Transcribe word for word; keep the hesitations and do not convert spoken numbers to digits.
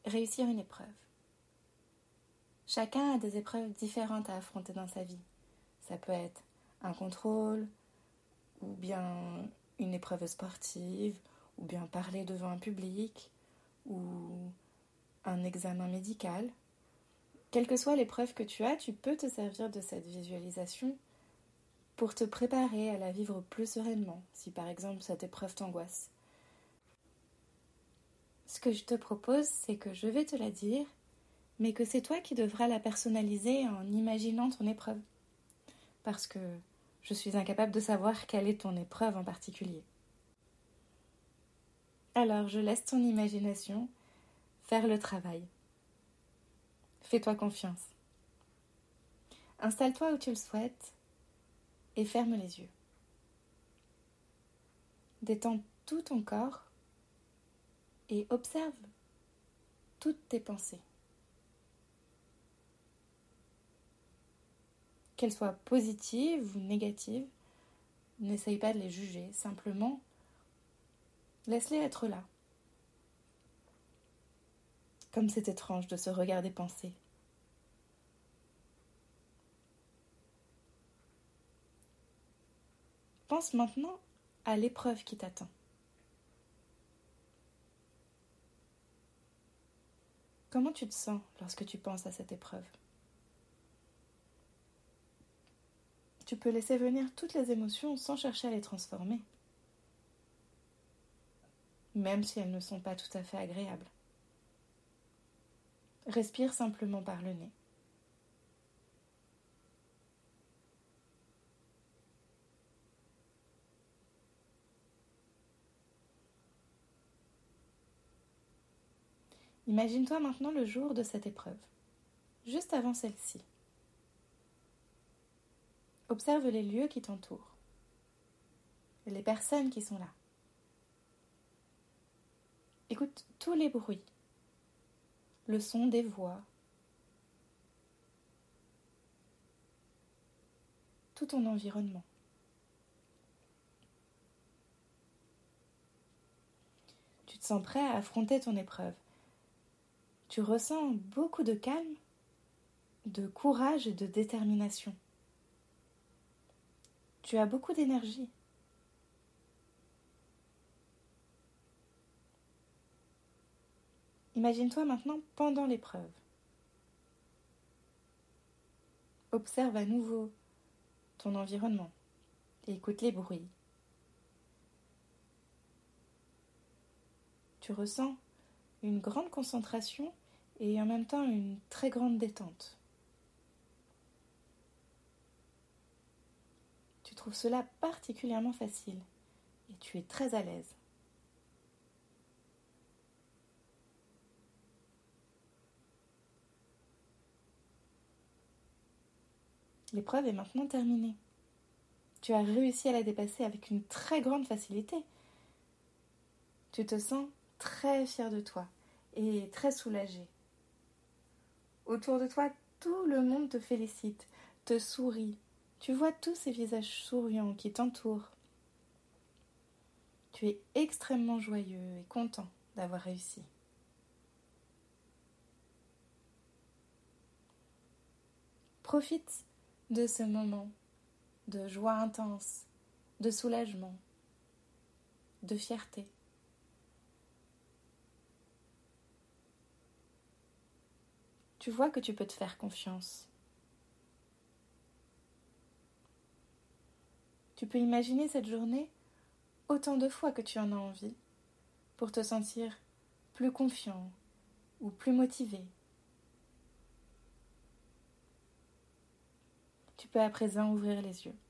réussir une épreuve. Chacun a des épreuves différentes à affronter dans sa vie. Ça peut être un contrôle, ou bien une épreuve sportive, ou bien parler devant un public, ou un examen médical. Quelle que soit l'épreuve que tu as, tu peux te servir de cette visualisation pour te préparer à la vivre plus sereinement, si par exemple cette épreuve t'angoisse. Ce que je te propose, c'est que je vais te la dire, mais que c'est toi qui devras la personnaliser en imaginant ton épreuve. Parce que je suis incapable de savoir quelle est ton épreuve en particulier. Alors je laisse ton imagination faire le travail. Fais-toi confiance. Installe-toi où tu le souhaites et ferme les yeux. Détends tout ton corps et observe toutes tes pensées. Qu'elles soient positives ou négatives, n'essaye pas de les juger, simplement laisse-les être là. Comme c'est étrange de se regarder penser. Pense maintenant à l'épreuve qui t'attend. Comment tu te sens lorsque tu penses à cette épreuve ? Tu peux laisser venir toutes les émotions sans chercher à les transformer, même si elles ne sont pas tout à fait agréables. Respire simplement par le nez. Imagine-toi maintenant le jour de cette épreuve, juste avant celle-ci. Observe les lieux qui t'entourent, les personnes qui sont là. Écoute tous les bruits, le son des voix, tout ton environnement. Tu te sens prêt à affronter ton épreuve. Tu ressens beaucoup de calme, de courage et de détermination. Tu as beaucoup d'énergie. Imagine-toi maintenant pendant l'épreuve. Observe à nouveau ton environnement et écoute les bruits. Tu ressens une grande concentration et en même temps une très grande détente. Tu trouves cela particulièrement facile et tu es très à l'aise. L'épreuve est maintenant terminée. Tu as réussi à la dépasser avec une très grande facilité. Tu te sens très fier de toi et très soulagé. Autour de toi, tout le monde te félicite, te sourit. Tu vois tous ces visages souriants qui t'entourent. Tu es extrêmement joyeux et content d'avoir réussi. Profite de ce moment de joie intense, de soulagement, de fierté. Tu vois que tu peux te faire confiance. Tu peux imaginer cette journée autant de fois que tu en as envie pour te sentir plus confiant ou plus motivé. Tu peux à présent ouvrir les yeux.